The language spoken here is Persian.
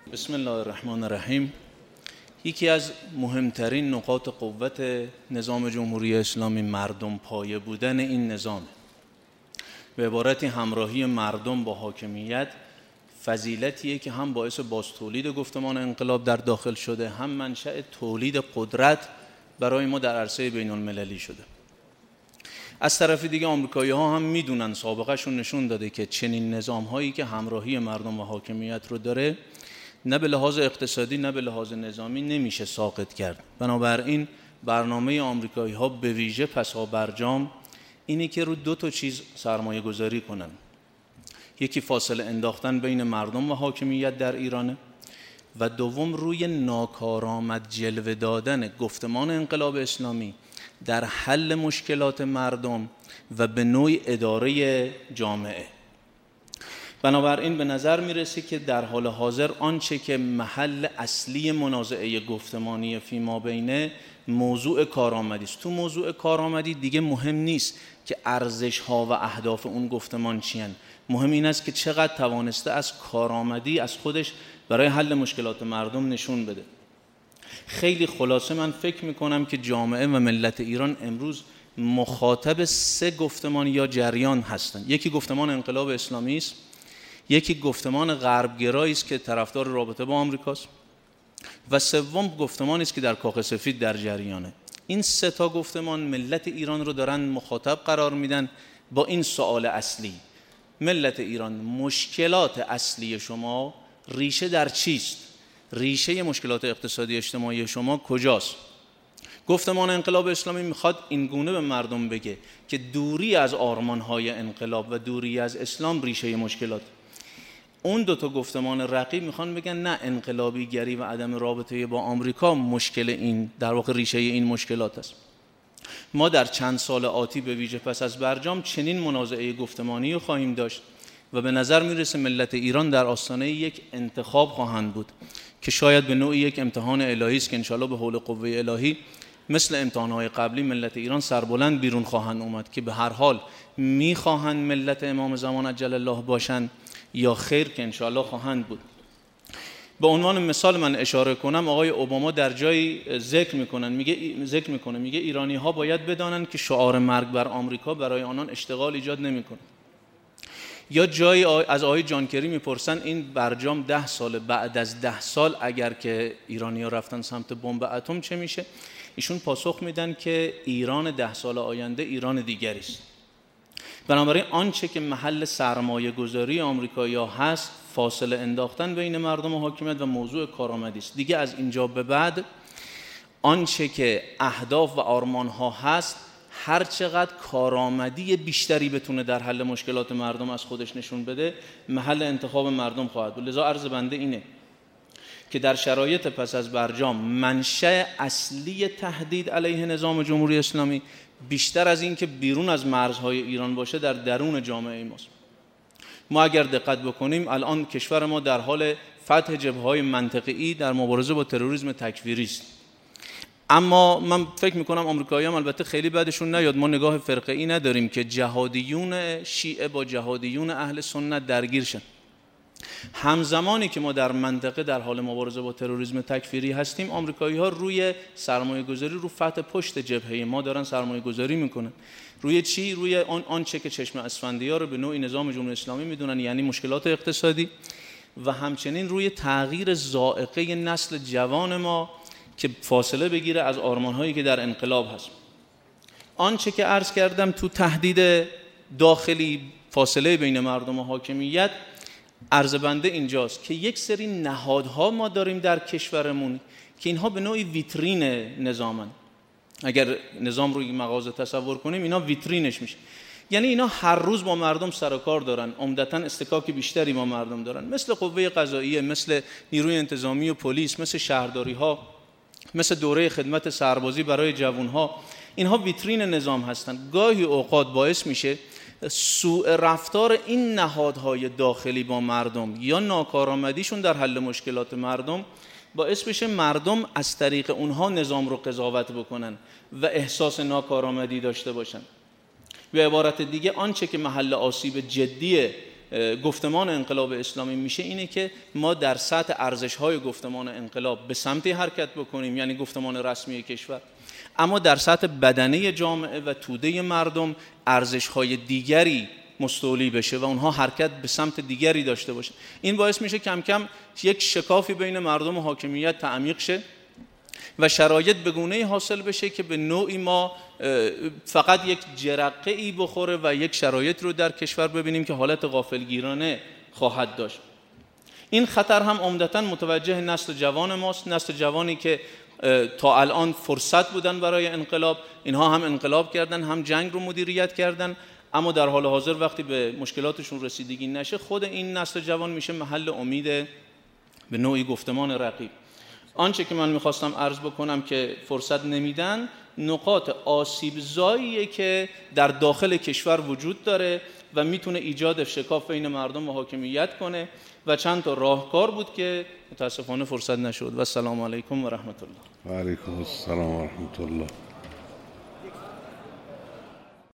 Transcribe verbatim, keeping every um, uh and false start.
بسم الله الرحمن الرحیم. یکی از مهمترین نقاط قوت نظام جمهوری اسلامی مردم پایه بودن این نظام. به عبارتی همراهی مردم با حاکمیت فضیلتیه که هم باعث بازتولید گفتمان انقلاب در داخل شده، هم منشأ تولید قدرت برای ما در عرصه بین المللی شده. از طرف دیگه آمریکایی ها هم میدونن، سابقه شون نشون داده که چنین نظام هایی که همراهی مردم و حاکمیت رو داره، نه به لحاظ اقتصادی نه به لحاظ نظامی نمیشه ساقط کرد. بنابراین برنامه آمریکایی ها به ویژه پسا برجام اینه که رو دو تا چیز سرمایه گذاری کنن. یکی فاصله انداختن بین مردم و حاکمیت در ایرانه و دوم روی ناکارآمد جلوه دادن گفتمان انقلاب اسلامی در حل مشکلات مردم و به نوعی اداره جامعه. بنابراین به نظر میرسه که در حال حاضر آنچه که محل اصلی منازعه گفتمانی فیما بینه موضوع کارآمدی است. تو موضوع کارآمدی دیگه مهم نیست که ارزش ها و اهداف اون گفتمان چی هن. مهم این است که چقدر توانسته از کارآمدی از خودش برای حل مشکلات مردم نشون بده. خیلی خلاصه من فکر میکنم که جامعه و ملت ایران امروز مخاطب سه گفتمان یا جریان هستند. یکی گفتمان انقلاب اسلامی است، یکی گفتمان غربگرایی است که طرفدار رابطه با آمریکاست و سوم گفتمانی است که در کاخ سفید در جریانه. این سه تا گفتمان ملت ایران رو دارن مخاطب قرار میدن با این سوال اصلی: ملت ایران، مشکلات اصلی شما ریشه در چیست؟ ریشه مشکلات اقتصادی اجتماعی شما کجاست؟ گفتمان انقلاب اسلامی میخواد این گونه به مردم بگه که دوری از آرمانهای انقلاب و دوری از اسلام ریشه مشکلات. اون دو تا گفتمان رقیب میخوان بگن نه، انقلابی گری و عدم رابطه با آمریکا مشکل این، در واقع ریشه این مشکلات است. ما در چند سال آتی به ویژه پس از برجام چنین منازعه گفتمانی رو خواهیم داشت و به نظر میرسه ملت ایران در آستانه یک انتخاب خواهند بود که شاید به نوعی یک امتحان الهی است که انشالله به حول قوه الهی مثل امتحانهای قبلی ملت ایران سربلند بیرون خواهند اومد که به هر حال میخواهند ملت امام زمان عجل الله باشند یا خیر که انشالله خواهند بود. به عنوان مثال من اشاره کنم، آقای اوباما در جایی ذکر میکنن میگه ذکر میکنه میگه ایرانی ها باید بدانند که شعار مرگ بر آمریکا برای آنان اشتغال ایجاد نمیکنه. یا جایی از آقای جان کری میپرسن این برجام ده سال بعد از ده سال اگر که ایرانی ها رفتن سمت بمب اتم چه میشه؟ ایشون پاسخ میدن که ایران ده سال آینده ایران دیگری است. بنابراین آنچه که محل سرمایه گذاری آمریکایی‌ها هست فاصله انداختن بین مردم و حاکمیت و موضوع کارآمدی است. دیگه از اینجا به بعد آنچه که اهداف و آرمان‌ها هست، هر چقدر کارآمدی بیشتری بتونه در حل مشکلات مردم از خودش نشون بده، محل انتخاب مردم خواهد بود. لذا عرض بنده اینه که در شرایط پس از برجام منشأ اصلی تهدید علیه نظام جمهوری اسلامی بیشتر از این که بیرون از مرزهای ایران باشه در درون جامعه ماست. ما اگر دقت بکنیم الان کشور ما در حال فتح جبهه‌های منطقه‌ای در مبارزه با تروریسم تکفیری است. اما من فکر میکنم آمریکایی‌ها البته خیلی بعدشون نیاد، ما نگاه فرقه‌ای نداریم که جهادیون شیعه با جهادیون اهل سنت درگیر شن. همزمانی که ما در منطقه در حال مبارزه با تروریسم تکفیری هستیم، آمریکایی‌ها روی سرمایه‌گذاری رو فتح پشت جبهه ما دارن سرمایه‌گذاری میکنن. روی چی؟ روی آن آنچه که چشم اسفندیار رو به نوعی نظام جمهوری اسلامی میدونن، یعنی مشکلات اقتصادی، و همچنین روی تغییر ذائقه نسل جوان ما که فاصله بگیره از آرمان‌هایی که در انقلاب هست. آنچه که عرض کردم تو تهدید داخلی فاصله بین مردم و حاکمیت، عرض بنده اینجاست که یک سری نهادها ما داریم در کشورمون که اینها به نوعی ویترین نظامن. اگر نظام روی مغازه تصور کنیم اینا ویترینش میشه، یعنی اینا هر روز با مردم سر و کار دارن، عمدتاً استکاک بیشتری با مردم دارن، مثل قوه قضاییه، مثل نیروی انتظامی و پلیس، مثل شهرداری ها، مثل دوره خدمت سربازی برای جوانها. اینها ویترین نظام هستن. گاهی اوقات باعث میشه سوء رفتار این نهادهای داخلی با مردم یا ناکارآمدیشون در حل مشکلات مردم باعث بشه مردم از طریق اونها نظام رو قضاوت بکنن و احساس ناکارآمدی داشته باشن. به عبارت دیگه آنچه که محل آسیب جدی گفتمان انقلاب اسلامی میشه اینه که ما در سطح ارزش‌های گفتمان انقلاب به سمتی حرکت بکنیم، یعنی گفتمان رسمی کشور، اما در سطح بدنه جامعه و توده مردم ارزش‌های دیگری مستولی بشه و اونها حرکت به سمت دیگری داشته باشه. این باعث میشه کم کم یک شکافی بین مردم و حاکمیت تعمیق شه و شرایط به گونه‌ای حاصل بشه که به نوعی ما فقط یک جرقه ای بخوره و یک شرایط رو در کشور ببینیم که حالت غافلگیرانه خواهد داشت. این خطر هم عمدتاً متوجه نسل جوان ماست، نسل جوانی که تا الان فرصت بودن برای انقلاب، اینها هم انقلاب کردن، هم جنگ رو مدیریت کردن، اما در حال حاضر وقتی به مشکلاتشون رسیدگی نشه، خود این نسل جوان میشه محل امید به نوعی گفتمان رقیب. آنچه که من میخواستم عرض بکنم که فرصت نمیدن، نقاط آسیبزاییه که در داخل کشور وجود داره و میتونه ایجاد شکاف بین مردم و حاکمیت کنه و چند تا راهکار بود که متاسفانه فرصت نشد. و السلام علیکم و رحمت الله. و علیکم السلام و رحمت الله.